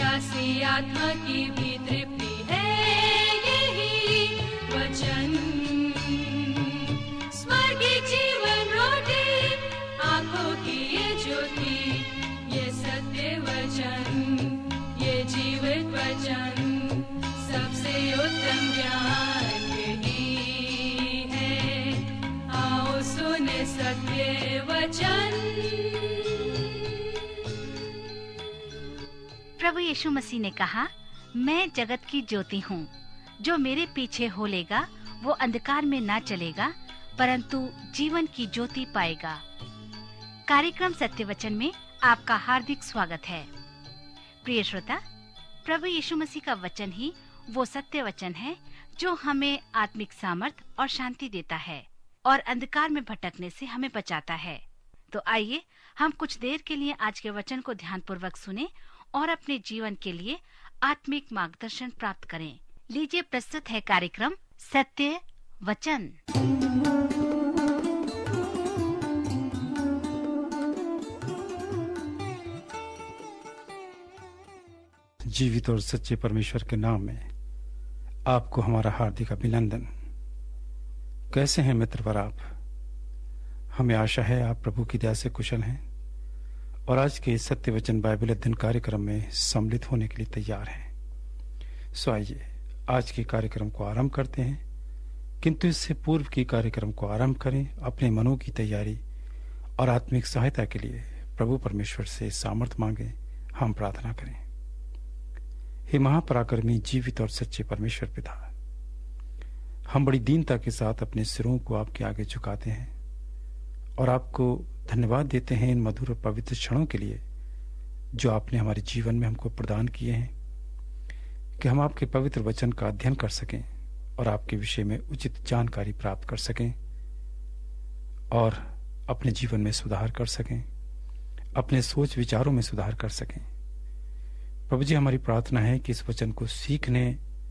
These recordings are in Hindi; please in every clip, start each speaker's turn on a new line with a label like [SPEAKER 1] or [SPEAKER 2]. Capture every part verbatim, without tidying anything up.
[SPEAKER 1] प्यासी आत्मा की भी तृप्ति है यही वचन। स्वर्गीय जीवन रोटी, आंखों की ये ज्योति, ये सत्य वचन, ये जीवित वचन, सबसे उत्तम ज्ञान यही है। आओ सुने सत्य वचन।
[SPEAKER 2] प्रभु यीशु मसीह ने कहा, मैं जगत की ज्योति हूँ। जो मेरे पीछे हो लेगा वो अंधकार में ना चलेगा परंतु जीवन की ज्योति पाएगा। कार्यक्रम सत्य वचन में आपका हार्दिक स्वागत है। प्रिय श्रोता, प्रभु यीशु मसीह का वचन ही वो सत्य वचन है जो हमें आत्मिक सामर्थ और शांति देता है और अंधकार में भटकने से हमें बचाता है। तो आइए हम कुछ देर के लिए आज के वचन को ध्यान पूर्वक सुने और अपने जीवन के लिए आत्मिक मार्गदर्शन प्राप्त करें। लीजिए प्रस्तुत है कार्यक्रम सत्य वचन।
[SPEAKER 3] जीवित और सच्चे परमेश्वर के नाम में आपको हमारा हार्दिक अभिनंदन। कैसे हैं मित्र पर आप? हमें आशा है आप प्रभु की दया से कुशल हैं और आज के सत्य वचन बाइबल अध्ययन कार्यक्रम में सम्मिलित होने के लिए तैयार हैं। सो आइए आज के कार्यक्रम को आरंभ करते हैं, किंतु इससे पूर्व की कार्यक्रम को आरंभ करें अपने मनों की तैयारी और आत्मिक सहायता के लिए प्रभु परमेश्वर से सामर्थ मांगे। हम प्रार्थना करें। हे महापराक्रमी जीवित और सच्चे परमेश्वर पिता, हम बड़ी दीनता के साथ अपने सिरों को आपके आगे झुकाते हैं और आपको धन्यवाद देते हैं इन मधुर और पवित्र क्षणों के लिए जो आपने हमारे जीवन में हमको प्रदान किए हैं कि हम आपके पवित्र वचन का अध्ययन कर सकें और आपके विषय में उचित जानकारी प्राप्त कर सकें और अपने जीवन में सुधार कर सकें, अपने सोच विचारों में सुधार कर सकें। प्रभु जी, हमारी प्रार्थना है कि इस वचन को सीखने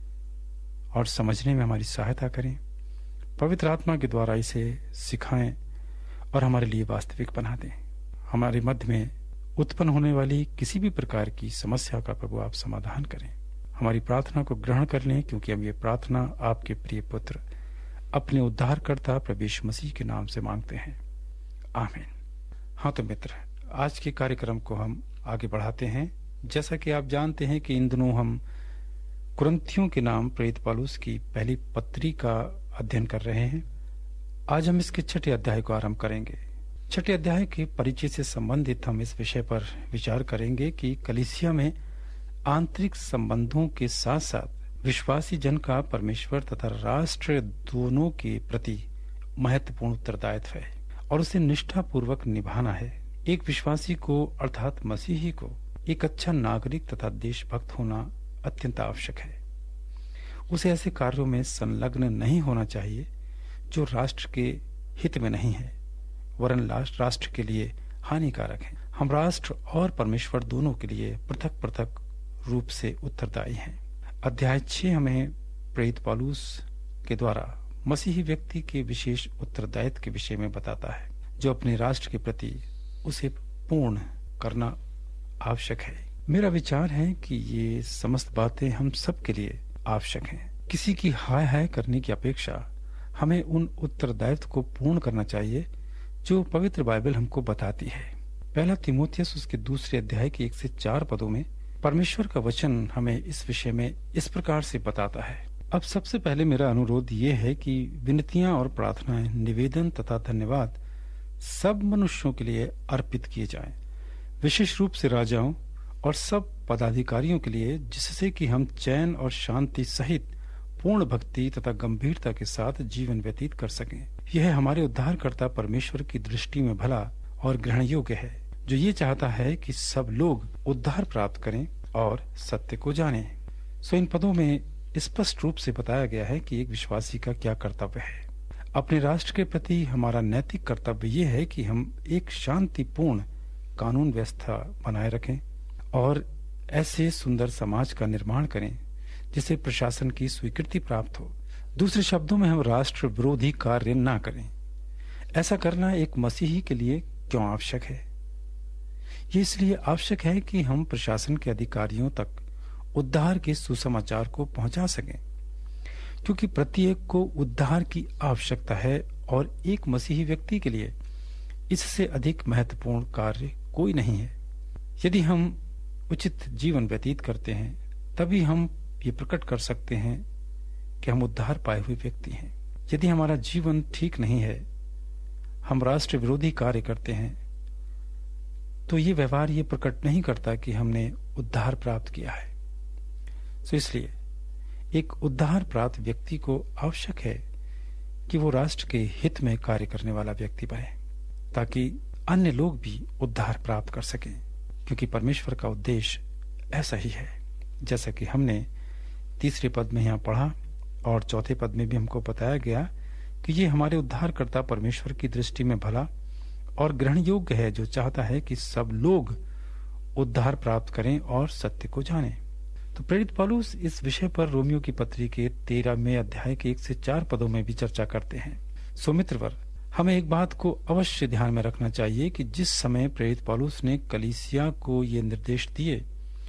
[SPEAKER 3] और समझने में हमारी सहायता करें। पवित्र आत्मा के द्वारा इसे सिखाएं और हमारे लिए वास्तविक बना दें। हमारे मध्य में उत्पन्न होने वाली किसी भी प्रकार की समस्या का प्रभु आप समाधान करें। हमारी प्रार्थना को ग्रहण कर लें, क्योंकि हम ये प्रार्थना आपके प्रिय पुत्र अपने उद्धारकर्ता प्रभु यीशु मसीह के नाम से मांगते हैं, आमीन। हाँ तो मित्र, आज के कार्यक्रम को हम आगे बढ़ाते हैं। जैसा कि आप जानते हैं कि इन दिनों हम कुरिन्थियों के नाम प्रेरित पौलुस की पहली पत्री का अध्ययन कर रहे हैं। आज हम इसके छठे अध्याय को आरंभ करेंगे। छठे अध्याय के परिचय से संबंधित हम इस विषय पर विचार करेंगे कि कलीसिया में आंतरिक संबंधों के साथ साथ विश्वासी जन का परमेश्वर तथा राष्ट्र दोनों के प्रति महत्वपूर्ण उत्तरदायित्व है और उसे निष्ठापूर्वक निभाना है। एक विश्वासी को अर्थात मसीही को एक अच्छा नागरिक तथा देशभक्त होना अत्यंत आवश्यक है। उसे ऐसे कार्यों में संलग्न नहीं होना चाहिए जो राष्ट्र के हित में नहीं है, वरन राष्ट्र के लिए हानिकारक है। हम राष्ट्र और परमेश्वर दोनों के लिए पृथक पृथक रूप से उत्तरदायी हैं। अध्याय छह हमें प्रेरित पौलुस के द्वारा मसीही व्यक्ति के विशेष उत्तरदायित्व के विषय में बताता है, जो अपने राष्ट्र के प्रति उसे पूर्ण करना आवश्यक है। मेरा विचार है कि ये समस्त बातें हम सब के लिए आवश्यक हैं। किसी की हाय हाय करने की अपेक्षा हमें उन उत्तरदायित्व को पूर्ण करना चाहिए जो पवित्र बाइबल हमको बताती है। पहला तीमुथियुस उसके दूसरे अध्याय के एक से चार पदों में परमेश्वर का वचन हमें इस विषय में इस प्रकार से बताता है। अब सबसे पहले मेरा अनुरोध ये है कि विनतियां और प्रार्थनाएं, निवेदन तथा धन्यवाद सब मनुष्यों के लिए अर्पित किए जाएं, विशेष रूप से राजाओं और सब पदाधिकारियों के लिए, जिससे कि हम चैन और शांति सहित पूर्ण भक्ति तथा गंभीरता के साथ जीवन व्यतीत कर सकें। यह हमारे उद्धारकर्ता परमेश्वर की दृष्टि में भला और ग्रहण योग्य है, जो ये चाहता है कि सब लोग उद्धार प्राप्त करें और सत्य को जानें। सो इन पदों में स्पष्ट रूप से बताया गया है कि एक विश्वासी का क्या कर्तव्य है। अपने राष्ट्र के प्रति हमारा नैतिक कर्तव्य ये है कि हम एक शांतिपूर्ण कानून व्यवस्था बनाए रखें और ऐसे सुंदर समाज का निर्माण करें जिसे प्रशासन की स्वीकृति प्राप्त हो। दूसरे शब्दों में, हम राष्ट्र विरोधी कार्य ना करें। ऐसा करना एक मसीही के लिए क्यों आवश्यक है? ये इसलिए आवश्यक है कि हम प्रशासन के अधिकारियों तक उद्धार के सुसमाचार को पहुंचा सकें, क्योंकि प्रत्येक को उद्धार की आवश्यकता है और एक मसीही व्यक्ति के लिए इससे अधिक महत्वपूर्ण कार्य कोई नहीं है। यदि हम उचित जीवन व्यतीत करते हैं तभी हम ये प्रकट कर सकते हैं कि हम उद्धार पाए हुए व्यक्ति हैं। यदि हमारा जीवन ठीक नहीं है, हम राष्ट्र विरोधी कार्य करते हैं, तो ये व्यवहार ये प्रकट नहीं करता कि हमने उद्धार प्राप्त किया है। तो इसलिए एक उद्धार प्राप्त व्यक्ति को आवश्यक है कि वो राष्ट्र के हित में कार्य करने वाला व्यक्ति बने, ताकि अन्य लोग भी उद्धार प्राप्त कर सकें, क्योंकि परमेश्वर का उद्देश्य ऐसा ही है। जैसा कि हमने तीसरे पद में यहाँ पढ़ा और चौथे पद में भी हमको बताया गया कि ये हमारे उद्धारकर्ता परमेश्वर की दृष्टि में भला और ग्रहण योग्य है, जो चाहता है कि सब लोग उद्धार प्राप्त करें और सत्य को जानें। तो प्रेरित पौलुस इस विषय पर रोमियो की पत्री के तेरहवें अध्याय के एक से चार पदों में भी चर्चा करते हैं। सो मित्रवर, हमें एक बात को अवश्य ध्यान में रखना चाहिए कि जिस समय प्रेरित पौलुस ने कलीसिया को ये निर्देश दिए,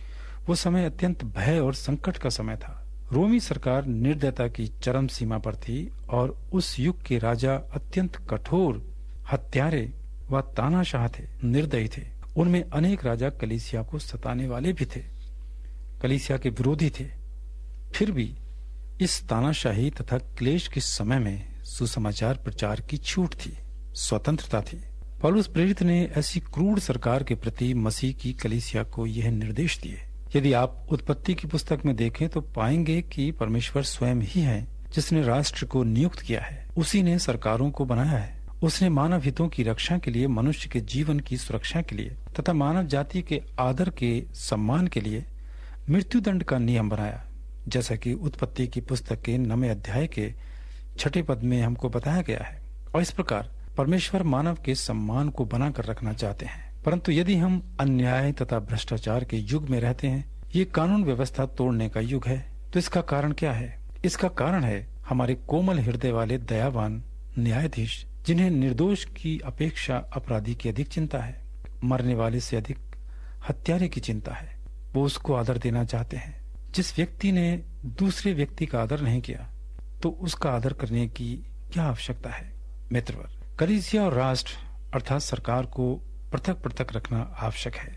[SPEAKER 3] वो समय अत्यंत भय और संकट का समय था। रोमी सरकार निर्दयता की चरम सीमा पर थी और उस युग के राजा अत्यंत कठोर, हत्यारे व तानाशाह थे, निर्दयी थे। उनमें अनेक राजा कलीसिया को सताने वाले भी थे, कलीसिया के विरोधी थे। फिर भी इस तानाशाही तथा क्लेश के समय में सुसमाचार प्रचार की छूट थी, स्वतंत्रता थी। पौलुस प्रेरित ने ऐसी क्रूर सरकार के प्रति मसीह की कलीसिया को यह निर्देश दिए। यदि आप उत्पत्ति की पुस्तक में देखें तो पाएंगे कि परमेश्वर स्वयं ही है जिसने राष्ट्र को नियुक्त किया है, उसी ने सरकारों को बनाया है। उसने मानव हितों की रक्षा के लिए, मनुष्य के जीवन की सुरक्षा के लिए तथा मानव जाति के आदर के सम्मान के लिए मृत्युदंड का नियम बनाया, जैसा कि उत्पत्ति की पुस्तक के नवें अध्याय के छठे पद में हमको बताया गया है। और इस प्रकार परमेश्वर मानव के सम्मान को बनाकर रखना चाहते हैं। परंतु यदि हम अन्याय तथा भ्रष्टाचार के युग में रहते हैं, ये कानून व्यवस्था तोड़ने का युग है, तो इसका कारण क्या है? इसका कारण है हमारे कोमल हृदय वाले दयावान न्यायाधीश, जिन्हें निर्दोष की अपेक्षा अपराधी की अधिक चिंता है, मरने वाले से अधिक हत्यारे की चिंता है। वो उसको आदर देना चाहते हैं। जिस व्यक्ति ने दूसरे व्यक्ति का आदर नहीं किया, तो उसका आदर करने की क्या आवश्यकता है? मित्रवर, कलीसिया और राष्ट्र अर्थात सरकार को पृथक पृथक रखना आवश्यक है।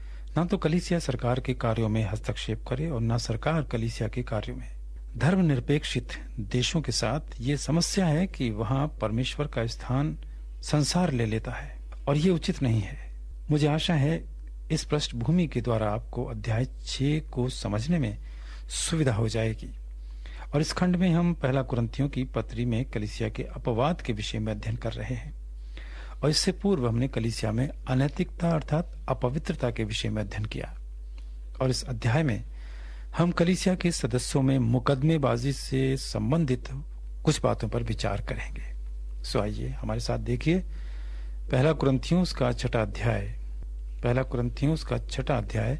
[SPEAKER 3] न तो कलीसिया सरकार के कार्यों में हस्तक्षेप करे और न सरकार कलीसिया के कार्यों में। धर्मनिरपेक्षित देशों के साथ ये समस्या है कि वहाँ परमेश्वर का स्थान संसार ले लेता है और ये उचित नहीं है। मुझे आशा है इस पृष्ठभूमि के द्वारा आपको अध्याय छह को समझने में सुविधा हो जाएगी। और इस खंड में हम पहला कुरिन्थियों की पत्री में कलीसिया के अपवाद के विषय में अध्ययन कर रहे हैं, और इससे पूर्व हमने कलीसिया में अनैतिकता अर्थात अपवित्रता के विषय में अध्ययन किया। और इस अध्याय में हम कलीसिया के सदस्यों में मुकदमेबाजी से संबंधित कुछ बातों पर विचार करेंगे। सो आइए हमारे साथ देखिए पहला कुरिन्थियों का छठा अध्याय पहला कुरिन्थियों का छठा अध्याय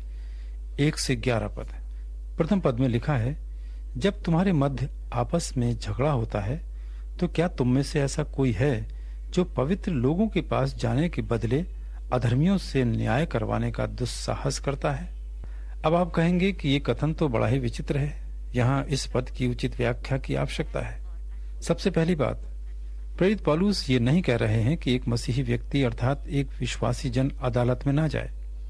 [SPEAKER 3] एक से ग्यारह पद। प्रथम पद में लिखा है, जब तुम्हारे मध्य आपस में झगड़ा होता है तो क्या तुम में से ऐसा कोई है जो पवित्र लोगों के पास जाने के बदले अधर्मियों से न्याय करवाने का दुस्साहस करता है? अब आप कहेंगे कि ये कथन तो बड़ा ही विचित्र है, यहाँ इस पद की उचित व्याख्या की आवश्यकता है। सबसे पहली बात, प्रेरित पौलुस ये नहीं कह रहे हैं कि एक मसीही व्यक्ति अर्थात एक विश्वासी जन अदालत में ना जाए।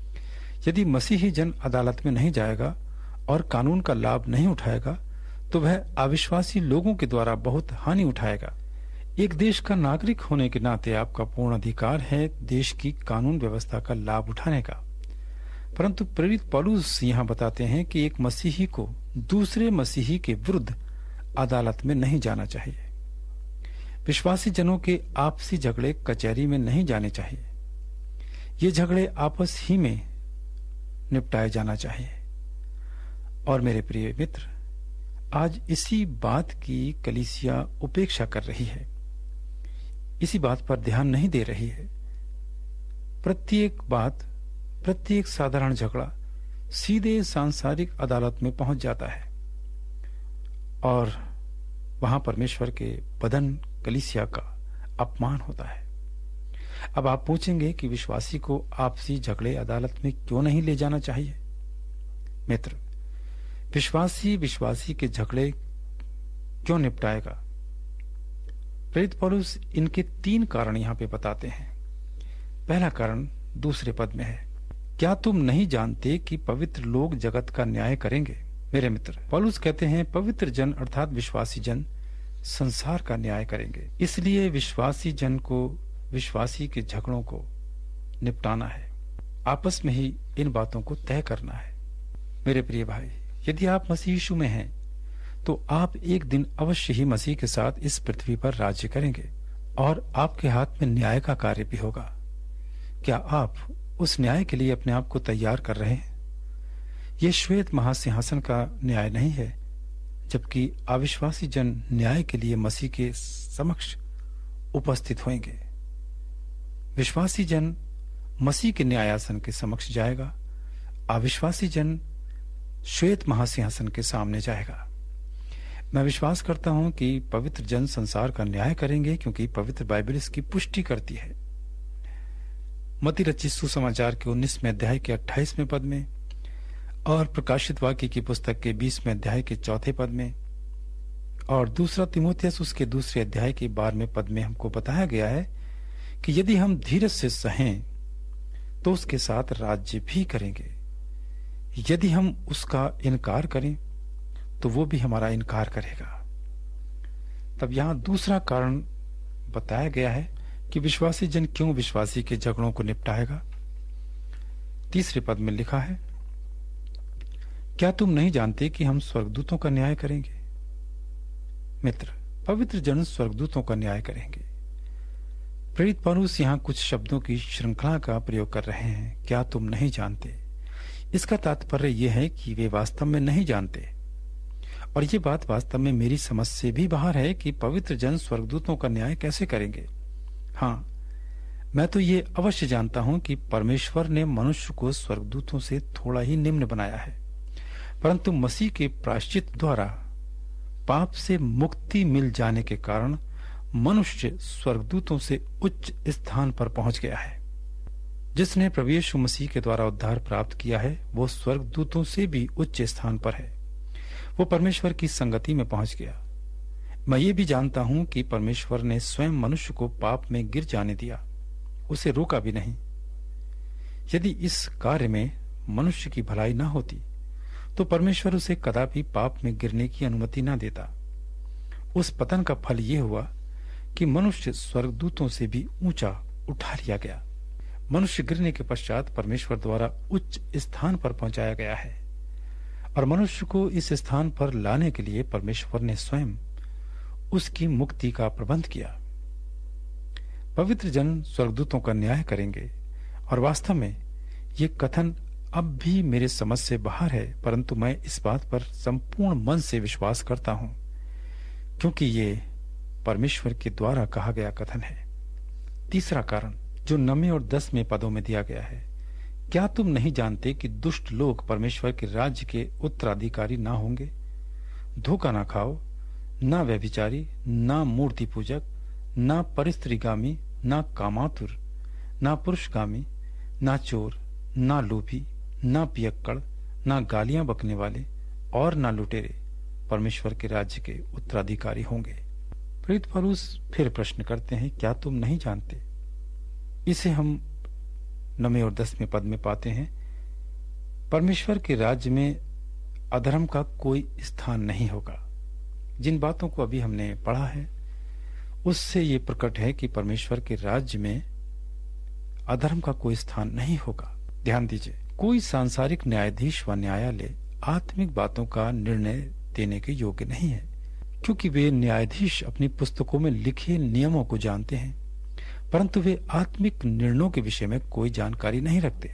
[SPEAKER 3] यदि मसीही जन अदालत में नहीं जाएगा और कानून का लाभ नहीं उठाएगा तो वह अविश्वासी लोगों के द्वारा बहुत हानि उठाएगा। एक देश का नागरिक होने के नाते आपका पूर्ण अधिकार है देश की कानून व्यवस्था का लाभ उठाने का। परंतु प्रेरित पौलुस यहाँ बताते हैं कि एक मसीही को दूसरे मसीही के विरुद्ध अदालत में नहीं जाना चाहिए। विश्वासी जनों के आपसी झगड़े कचहरी में नहीं जाने चाहिए। ये झगड़े आपस ही में निपटाए जाना चाहिए। और मेरे प्रिय मित्र, आज इसी बात की कलीसिया उपेक्षा कर रही है, इसी बात पर ध्यान नहीं दे रही है। प्रत्येक बात, प्रत्येक साधारण झगड़ा सीधे सांसारिक अदालत में पहुंच जाता है और वहां परमेश्वर के बदन कलीसिया का अपमान होता है। अब आप पूछेंगे कि विश्वासी को आपसी झगड़े अदालत में क्यों नहीं ले जाना चाहिए? मित्र, विश्वासी विश्वासी के झगड़े क्यों निपटाएगा? प्रेरित पौलुस इनके तीन कारण यहां पे बताते हैं। पहला कारण दूसरे पद में है, क्या तुम नहीं जानते कि पवित्र लोग जगत का न्याय करेंगे? मेरे मित्र, पौलुस कहते हैं पवित्र जन अर्थात विश्वासी जन संसार का न्याय करेंगे। इसलिए विश्वासी जन को विश्वासी के झगड़ों को निपटाना है, आपस में ही इन बातों को तय करना है। मेरे प्रिय भाई, यदि आप मसीह यीशु में हैं तो आप एक दिन अवश्य ही मसीह के साथ इस पृथ्वी पर राज्य करेंगे और आपके हाथ में न्याय का कार्य भी होगा। क्या आप उस न्याय के लिए अपने आप को तैयार कर रहे हैं? यह श्वेत महासिंहासन का न्याय नहीं है, जबकि अविश्वासी जन न्याय के लिए मसीह के समक्ष उपस्थित होंगे। विश्वासी जन मसीह के न्यायासन के समक्ष जाएगा, अविश्वासी जन श्वेत महासिंहासन के सामने जाएगा। मैं विश्वास करता हूं कि पवित्र जन संसार का न्याय करेंगे, क्योंकि पवित्र बाइबल इसकी पुष्टि करती है। मत्ती रचित सुसमाचार के उन्नीसवें अध्याय के अट्ठाईसवें पद में और प्रकाशित वाक्य की पुस्तक के बीसवें अध्याय के चौथे पद में और दूसरा तीमुथियुस उसके दूसरे अध्याय के बारहवें पद में हमको बताया गया है कि यदि हम धीरज से सहें तो उसके साथ राज्य भी करेंगे। यदि हम उसका इनकार करें तो वो भी हमारा इनकार करेगा। तब यहां दूसरा कारण बताया गया है कि विश्वासी जन क्यों विश्वासी के झगड़ों को निपटाएगा। तीसरे पद में लिखा है, क्या तुम नहीं जानते कि हम स्वर्गदूतों का न्याय करेंगे? मित्र, पवित्र जन स्वर्गदूतों का न्याय करेंगे। प्रेरित पौलुस यहां कुछ शब्दों की श्रृंखला का प्रयोग कर रहे हैं, क्या तुम नहीं जानते। इसका तात्पर्य यह है कि वे वास्तव में नहीं जानते, और ये बात वास्तव में मेरी समझ से भी बाहर है कि पवित्र जन स्वर्गदूतों का न्याय कैसे करेंगे। हाँ, मैं तो ये अवश्य जानता हूं कि परमेश्वर ने मनुष्य को स्वर्गदूतों से थोड़ा ही निम्न बनाया है, परंतु मसीह के प्रायश्चित द्वारा पाप से मुक्ति मिल जाने के कारण मनुष्य स्वर्गदूतों से उच्च स्थान पर पहुंच गया है। जिसने प्रभु यीशु मसीह के द्वारा उद्धार प्राप्त किया है वो स्वर्गदूतों से भी उच्च स्थान पर है। वो परमेश्वर की संगति में पहुंच गया। मैं ये भी जानता हूं कि परमेश्वर ने स्वयं मनुष्य को पाप में गिर जाने दिया, उसे रोका भी नहीं। यदि इस कार्य में मनुष्य की भलाई न होती तो परमेश्वर उसे कदापि पाप में गिरने की अनुमति न देता। उस पतन का फल ये हुआ कि मनुष्य स्वर्गदूतों से भी ऊंचा उठा लिया गया। मनुष्य गिरने के पश्चात परमेश्वर द्वारा उच्च स्थान पर पहुंचाया गया है, और मनुष्य को इस स्थान पर लाने के लिए परमेश्वर ने स्वयं उसकी मुक्ति का प्रबंध किया। पवित्र जन स्वर्गदूतों का न्याय करेंगे, और वास्तव में ये कथन अब भी मेरे समझ से बाहर है, परंतु मैं इस बात पर संपूर्ण मन से विश्वास करता हूं, क्योंकि ये परमेश्वर के द्वारा कहा गया कथन है। तीसरा कारण जो नौवें और दसवें पदों में दिया गया है, क्या तुम नहीं जानते कि दुष्ट लोग परमेश्वर के राज्य के उत्तराधिकारी ना होंगे? धोखा ना खाओ, ना व्यभिचारी, ना मूर्ति पूजक, ना परिस्त्रीगामी, ना कामातुर, ना पुरुषगामी, ना चोर, ना लोभी, ना पियक्कड़, ना गालियां बकने वाले और ना लुटेरे परमेश्वर के राज्य के उत्तराधिकारी होंगे। प्रेरित पौलुस फिर प्रश्न करते हैं, क्या तुम नहीं जानते? इसे हम नौवें और दसवें पद में पाते हैं। परमेश्वर के राज्य में अधर्म का कोई स्थान नहीं होगा। जिन बातों को अभी हमने पढ़ा है उससे ये प्रकट है कि परमेश्वर के राज्य में अधर्म का कोई स्थान नहीं होगा। ध्यान दीजिए, कोई सांसारिक न्यायाधीश व न्यायालय आत्मिक बातों का निर्णय देने के योग्य नहीं है, क्योंकि वे न्यायाधीश अपनी पुस्तकों में लिखे नियमों को जानते हैं, परंतु वे आत्मिक निर्णयों के विषय में कोई जानकारी नहीं रखते।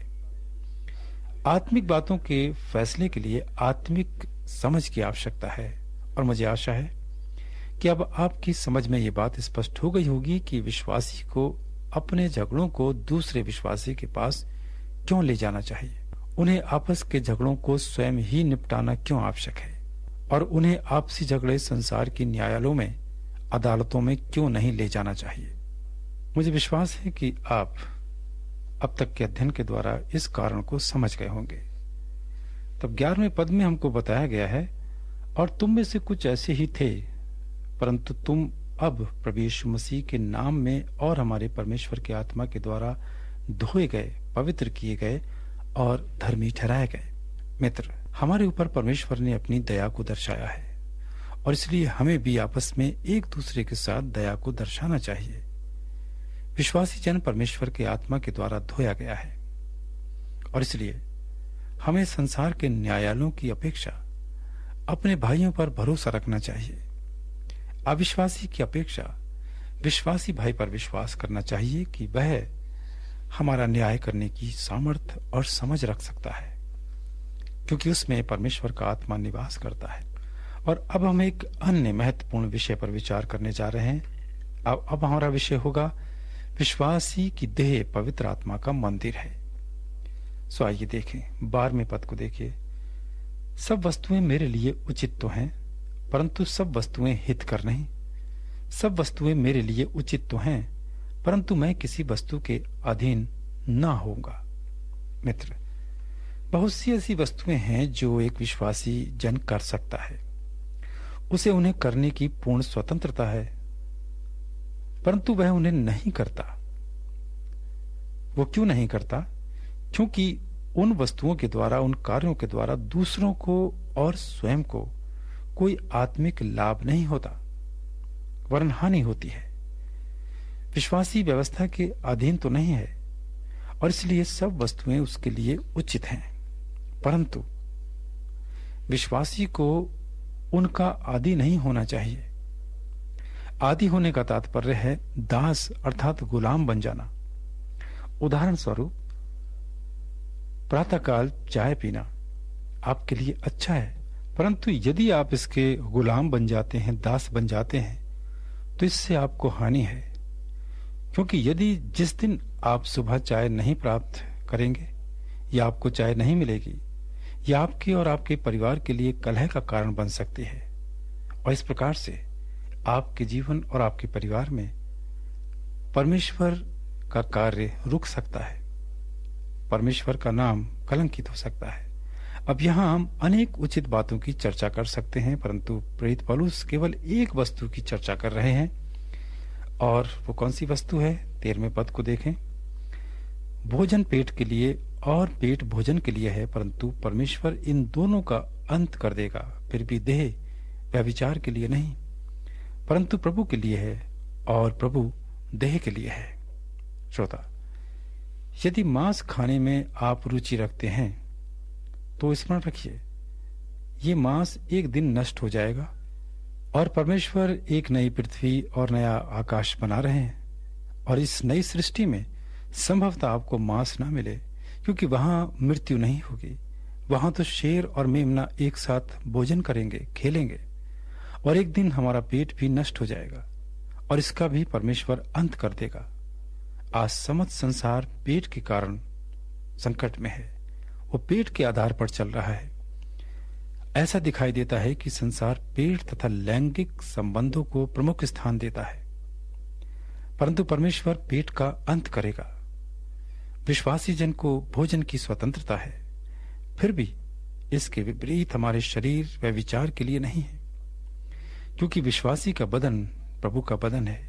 [SPEAKER 3] आत्मिक बातों के फैसले के लिए आत्मिक समझ की आवश्यकता है, और मुझे आशा है कि अब आपकी समझ में ये बात स्पष्ट हो गई होगी कि विश्वासी को अपने झगड़ों को दूसरे विश्वासी के पास क्यों ले जाना चाहिए, उन्हें आपस के झगड़ों को स्वयं ही निपटाना क्यों आवश्यक है, और उन्हें आपसी झगड़े संसार की न्यायालयों में, अदालतों में क्यों नहीं ले जाना चाहिए। मुझे विश्वास है कि आप अब तक के अध्ययन के द्वारा इस कारण को समझ गए होंगे। तब ग्यारहवें पद में हमको बताया गया है, और तुम में से कुछ ऐसे ही थे, परंतु तुम अब प्रभु यीशु मसीह के नाम में और हमारे परमेश्वर के आत्मा के द्वारा धोए गए, पवित्र किए गए और धर्मी ठहराए गए। मित्र, हमारे ऊपर परमेश्वर ने अपनी दया को दर्शाया है, और इसलिए हमें भी आपस में एक दूसरे के साथ दया को दर्शाना चाहिए। विश्वासी जन परमेश्वर के आत्मा के द्वारा धोया गया है, और इसलिए हमें संसार के न्यायालयों की अपेक्षा अपने भाइयों पर भरोसा रखना चाहिए। अविश्वासी की अपेक्षा विश्वासी भाई पर विश्वास करना चाहिए कि वह हमारा न्याय करने की सामर्थ्य और समझ रख सकता है, क्योंकि उसमें परमेश्वर का आत्मा निवास करता है। और अब हम एक अन्य महत्वपूर्ण विषय पर विचार करने जा रहे हैं। अब अब हमारा विषय होगा विश्वासी की देह पवित्र आत्मा का मंदिर है। सो आइए देखें, बारहवें पद को देखिए। सब वस्तुएं मेरे लिए उचित तो हैं, परंतु सब वस्तुएं हितकर नहीं। सब वस्तुएं मेरे लिए उचित तो हैं, परंतु मैं किसी वस्तु के अधीन न होऊंगा। मित्र, बहुत सी ऐसी वस्तुएं हैं जो एक विश्वासी जन कर सकता है, उसे उन्हें करने की पूर्ण स्वतंत्रता है, परंतु वह उन्हें नहीं करता। वो क्यों नहीं करता? क्योंकि उन वस्तुओं के द्वारा, उन कार्यों के द्वारा दूसरों को और स्वयं को कोई आत्मिक लाभ नहीं होता, वरन हानि होती है। विश्वासी व्यवस्था के अधीन तो नहीं है, और इसलिए सब वस्तुएं उसके लिए उचित हैं, परंतु विश्वासी को उनका आदि नहीं होना चाहिए। आदि होने का तात्पर्य है दास अर्थात गुलाम बन जाना। उदाहरण स्वरूप, प्रातःकाल चाय पीना आपके लिए अच्छा है, परंतु यदि आप इसके गुलाम बन जाते हैं, दास बन जाते हैं, तो इससे आपको हानि है। क्योंकि यदि जिस दिन आप सुबह चाय नहीं प्राप्त करेंगे या आपको चाय नहीं मिलेगी, यह आपके और आपके परिवार के लिए कलह का कारण बन सकती है, और इस प्रकार से आपके जीवन और आपके परिवार में परमेश्वर का कार्य रुक सकता है, परमेश्वर का नाम कलंकित हो सकता है। अब यहाँ हम अनेक उचित बातों की चर्चा कर सकते हैं, परंतु प्रेरित पौलुस केवल एक वस्तु की चर्चा कर रहे हैं, और वो कौन सी वस्तु है? तेरहवें पद को देखें। भोजन पेट के लिए और पेट भोजन के लिए है, परंतु परमेश्वर इन दोनों का अंत कर देगा। फिर भी देह व्यभिचार के लिए नहीं, परंतु प्रभु के लिए है, और प्रभु देह के लिए है। श्रोता, यदि मांस खाने में आप रुचि रखते हैं तो स्मरण रखिए, ये मांस एक दिन नष्ट हो जाएगा, और परमेश्वर एक नई पृथ्वी और नया आकाश बना रहे हैं, और इस नई सृष्टि में संभवतः आपको मांस ना मिले, क्योंकि वहां मृत्यु नहीं होगी। वहां तो शेर और मेमना एक साथ भोजन करेंगे, खेलेंगे, और एक दिन हमारा पेट भी नष्ट हो जाएगा, और इसका भी परमेश्वर अंत कर देगा। आज समस्त संसार पेट के कारण संकट में है, वो पेट के आधार पर चल रहा है। ऐसा दिखाई देता है कि संसार पेट तथा लैंगिक संबंधों को प्रमुख स्थान देता है, परंतु परमेश्वर पेट का अंत करेगा। विश्वासी जन को भोजन की स्वतंत्रता है, फिर भी इसके विपरीत हमारे शरीर व विचार के लिए नहीं है, क्योंकि विश्वासी का बदन प्रभु का बदन है।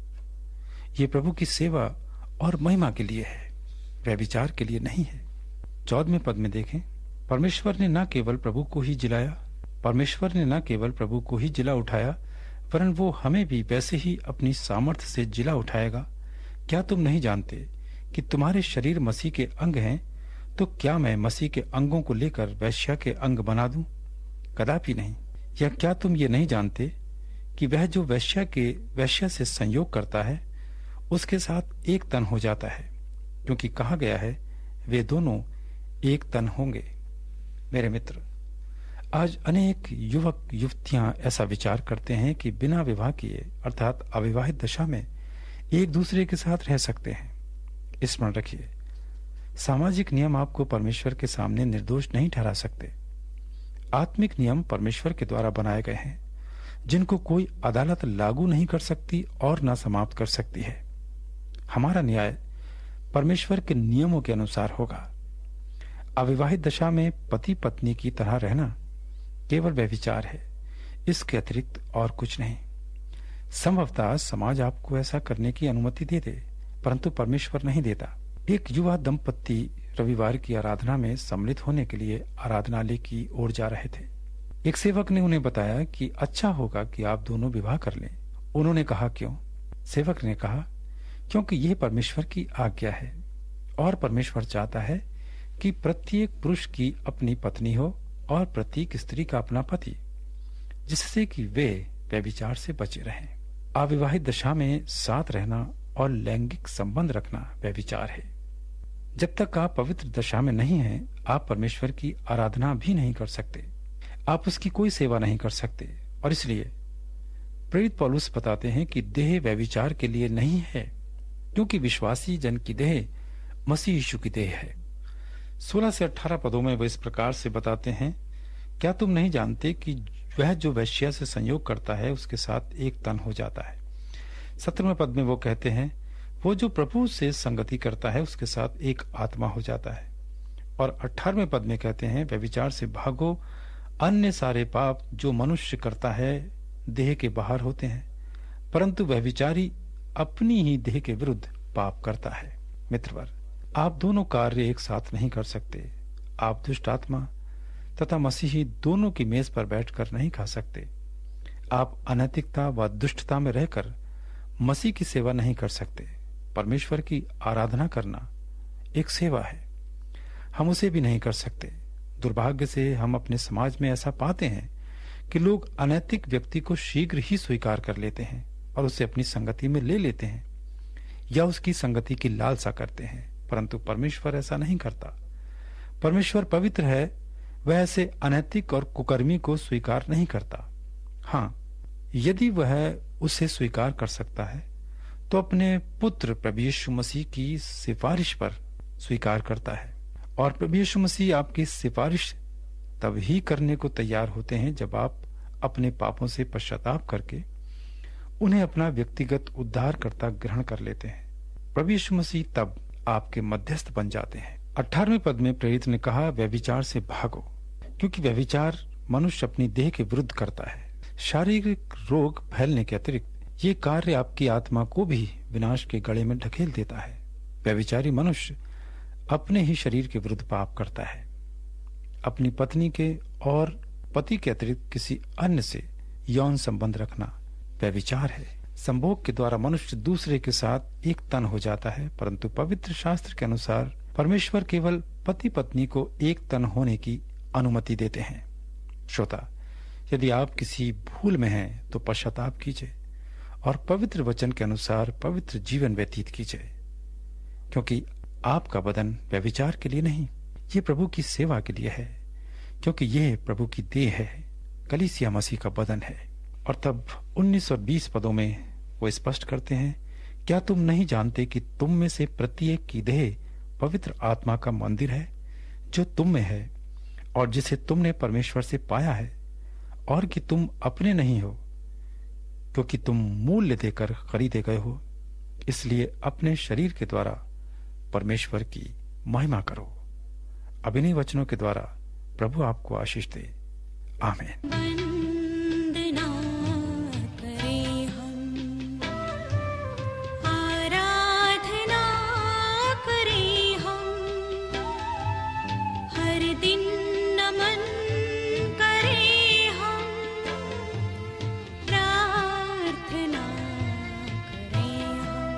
[SPEAKER 3] ये प्रभु की सेवा और महिमा के लिए है, वह विचार के लिए नहीं है। चौदहवें पद में देखें, परमेश्वर ने न केवल प्रभु को ही जिलाया परमेश्वर ने न केवल प्रभु को ही जिला उठाया, वरन वो हमें भी वैसे ही अपनी सामर्थ्य से जिला उठाएगा। क्या तुम नहीं जानते कि तुम्हारे शरीर मसीह के अंग हैं? तो क्या मैं मसीह के अंगों को लेकर वैश्या के अंग बना दूं? कदापि नहीं। या क्या तुम ये नहीं जानते कि वह जो वैश्या के वैश्या से संयोग करता है, उसके साथ एक तन हो जाता है, क्योंकि कहा गया है वे दोनों एक तन होंगे। मेरे मित्र, आज अनेक युवक युवतियां ऐसा विचार करते हैं कि बिना विवाह किए अर्थात अविवाहित दशा में एक दूसरे के साथ रह सकते हैं। स्मरण रखिए, सामाजिक नियम आपको परमेश्वर के सामने निर्दोष नहीं ठहरा सकते। आत्मिक नियम परमेश्वर के द्वारा बनाए गए हैं, जिनको कोई अदालत लागू नहीं कर सकती और ना समाप्त कर सकती है। हमारा न्याय परमेश्वर के नियमों के अनुसार होगा। अविवाहित दशा में पति पत्नी की तरह रहना केवल व्यभिचार है, इसके अतिरिक्त और कुछ नहीं। संभवतः समाज आपको ऐसा करने की अनुमति दे दे, परंतु परमेश्वर नहीं देता। एक युवा दंपत्ति रविवार की आराधना में सम्मिलित होने के लिए आराधनालय की ओर जा रहे थे। एक सेवक ने उन्हें बताया कि अच्छा होगा कि आप दोनों विवाह कर लें। उन्होंने कहा, क्यों? सेवक ने कहा, क्योंकि यह परमेश्वर की आज्ञा है और परमेश्वर चाहता है कि प्रत्येक पुरुष की अपनी पत्नी हो और प्रत्येक स्त्री का अपना पति, जिससे कि वे व्यभिचार से बचे रहें। अविवाहित दशा में साथ रहना और लैंगिक संबंध रखना व्यभिचार है। जब तक आप पवित्र दशा में नहीं हैं, आप परमेश्वर की आराधना भी नहीं कर सकते, आप उसकी कोई सेवा नहीं कर सकते। और इसलिए प्रेरित पौलुस बताते हैं कि देह व्यभिचार के लिए नहीं है, क्योंकि विश्वासी जन की देह मसीह यीशु की देह है। सोलह से अठारह पदों में वे इस प्रकार से बताते हैं, क्या तुम नहीं जानते कि वह जो वेश्या से संयोग करता है उसके साथ एक तन हो जाता है। सत्रहवें पद में वो कहते हैं, वो जो प्रभु से संगति करता है उसके साथ एक आत्मा हो जाता है। और अठारहवें पद में कहते हैं, व्यभिचार से भागो, अन्य सारे पाप जो मनुष्य करता है देह के बाहर होते हैं, परंतु व्यभिचारी अपनी ही देह के विरुद्ध पाप करता है। मित्रवर, आप दोनों कार्य एक साथ नहीं कर सकते। आप दुष्ट आत्मा तथा मसीही दोनों की मेज पर बैठकर नहीं खा सकते। आप अनैतिकता व दुष्टता में रहकर मसीह की सेवा नहीं कर सकते। परमेश्वर की आराधना करना एक सेवा है, हम उसे भी नहीं कर सकते। दुर्भाग्य से हम अपने समाज में ऐसा पाते हैं कि लोग अनैतिक व्यक्ति को शीघ्र ही स्वीकार कर लेते हैं और उसे अपनी संगति में ले लेते हैं या उसकी संगति की लालसा करते हैं, परंतु परमेश्वर ऐसा नहीं करता। परमेश्वर पवित्र है, वह ऐसे अनैतिक और कुकर्मी को स्वीकार नहीं करता। हाँ, यदि वह उसे स्वीकार कर सकता है तो अपने पुत्र प्रभु यीशु मसीह की सिफारिश पर स्वीकार करता है। और प्रभु यीशु मसीह आपकी सिफारिश तब ही करने को तैयार होते हैं जब आप अपने पापों से पश्चाताप करके उन्हें अपना व्यक्तिगत उद्धारकर्ता ग्रहण कर लेते हैं। प्रभु यीशु मसीह तब आपके मध्यस्थ बन जाते हैं। अठारहवें पद में प्रेरित ने कहा, व्यभिचार से भागो, क्योंकि व्यभिचार मनुष्य अपनी देह के विरुद्ध करता है। शारीरिक रोग फैलने के अतिरिक्त ये कार्य आपकी आत्मा को भी विनाश के गड़े में ढकेल देता है। व्यभिचारी मनुष्य अपने ही शरीर के विरुद्ध पाप करता है। अपनी पत्नी के और पति के अतिरिक्त किसी अन्य से यौन संबंध रखना व्यभिचार है। संभोग के द्वारा मनुष्य दूसरे के साथ एक तन हो जाता है, परंतु पवित्र शास्त्र के अनुसार परमेश्वर केवल पति पत्नी को एक तन होने की अनुमति देते हैं। श्रोता, यदि आप किसी भूल में हैं तो पश्चाताप कीजिए और पवित्र वचन के अनुसार पवित्र जीवन व्यतीत कीजिए, क्योंकि आपका बदन व्यभिचार के लिए नहीं, ये प्रभु की सेवा के लिए है, क्योंकि यह प्रभु की देह है, कलीसिया मसीह का बदन है। और तब उन्नीस और बीस पदों में वो स्पष्ट करते हैं, क्या तुम नहीं जानते कि तुम में से प्रत्येक की देह पवित्र आत्मा का मंदिर है जो तुम में है और जिसे तुमने परमेश्वर से पाया है, और कि तुम अपने नहीं हो, क्योंकि तुम मूल्य देकर खरीदे गए हो। इसलिए अपने शरीर के द्वारा परमेश्वर की महिमा करो। अब इन्हीं वचनों के द्वारा प्रभु आपको आशीष दे। आमीन।
[SPEAKER 1] वंदना करें हम, आराधना करें हम, हर दिन नमन करें हम, प्रार्थना करें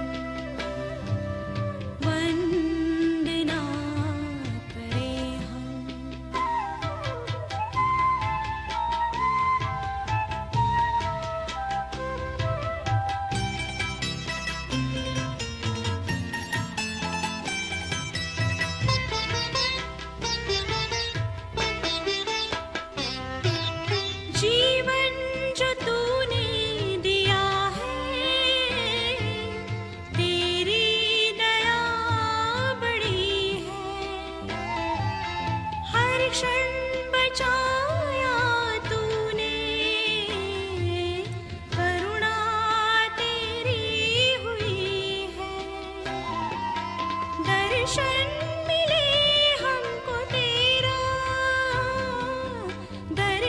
[SPEAKER 1] हम, वंदना करें हम।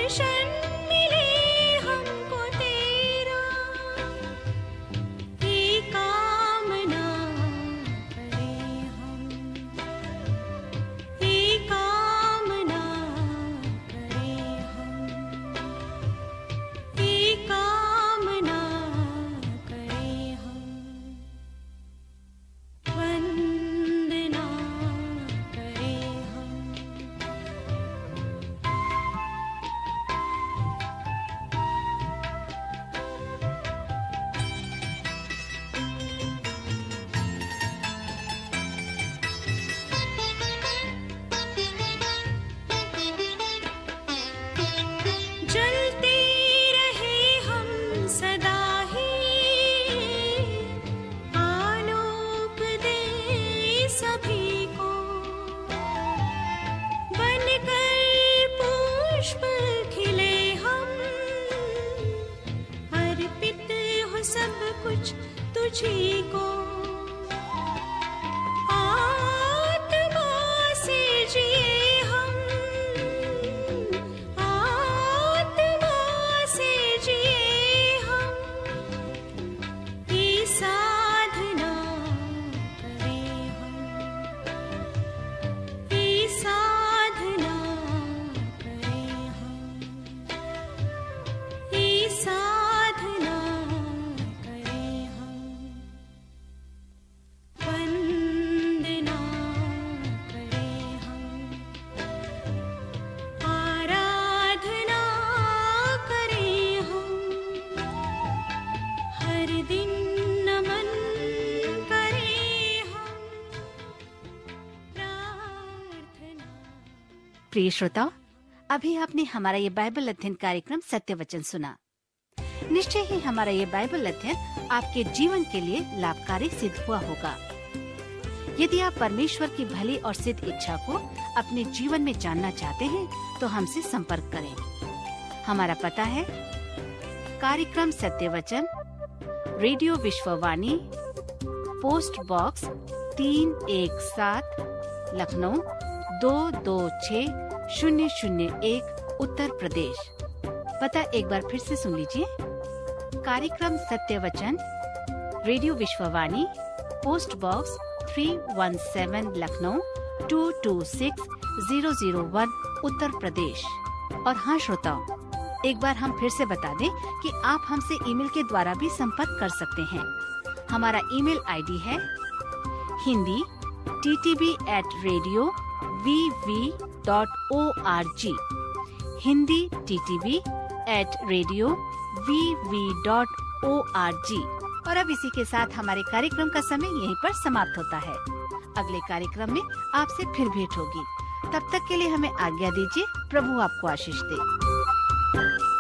[SPEAKER 1] दर्शन मिले हमको तेरा, ये कामना करें हम, ये कामना करें हम, ये कामना करें हम, वंदना करें हम। जलते रहे हम सदा ही, आलोक दे सभी को, बनकर पुष्प खिले हम, अर्पित हो सब कुछ तुझी को। आत्मा से जिए हम, आत्मा से जिए हम, ये साधना करें हम, ये साधना करें हम, ये साधना करें हम, वंदना करें हम, आराधना करें हम, हर दिन नमन करें हम, प्रार्थना।
[SPEAKER 2] प्रिय श्रोताओ, अभी आपने हमारा ये बाइबल अध्ययन कार्यक्रम सत्य वचन सुना। निश्चय ही हमारा ये बाइबल अध्ययन आपके जीवन के लिए लाभकारी सिद्ध हुआ होगा। यदि आप परमेश्वर की भली और सिद्ध इच्छा को अपने जीवन में जानना चाहते हैं, तो हमसे संपर्क करें। हमारा पता है कार्यक्रम सत्य वचन, रेडियो विश्ववाणी, पोस्ट बॉक्स तीन एक सात, लखनऊ दो दो छः शून्य शून्य एक, उत्तर प्रदेश। पता एक बार फिर से सुन लीजिए। कार्यक्रम सत्य वचन, रेडियो विश्ववाणी, पोस्ट बॉक्स तीन एक सात, लखनऊ दो दो छः शून्य शून्य एक, उत्तर प्रदेश। और हाँ श्रोताओ, एक बार हम फिर से बता दें कि आप हमसे ईमेल के द्वारा भी संपर्क कर सकते हैं। हमारा ईमेल आईडी है Hindi T T B at radio V V dot O R G, Hindi T T B at radio V V dot O R G. और अब इसी के साथ हमारे कार्यक्रम का समय यहीं पर समाप्त होता है। अगले कार्यक्रम में आपसे फिर भेंट होगी। तब तक के लिए हमें आज्ञा दीजिए। प्रभु आपको आशीष दे।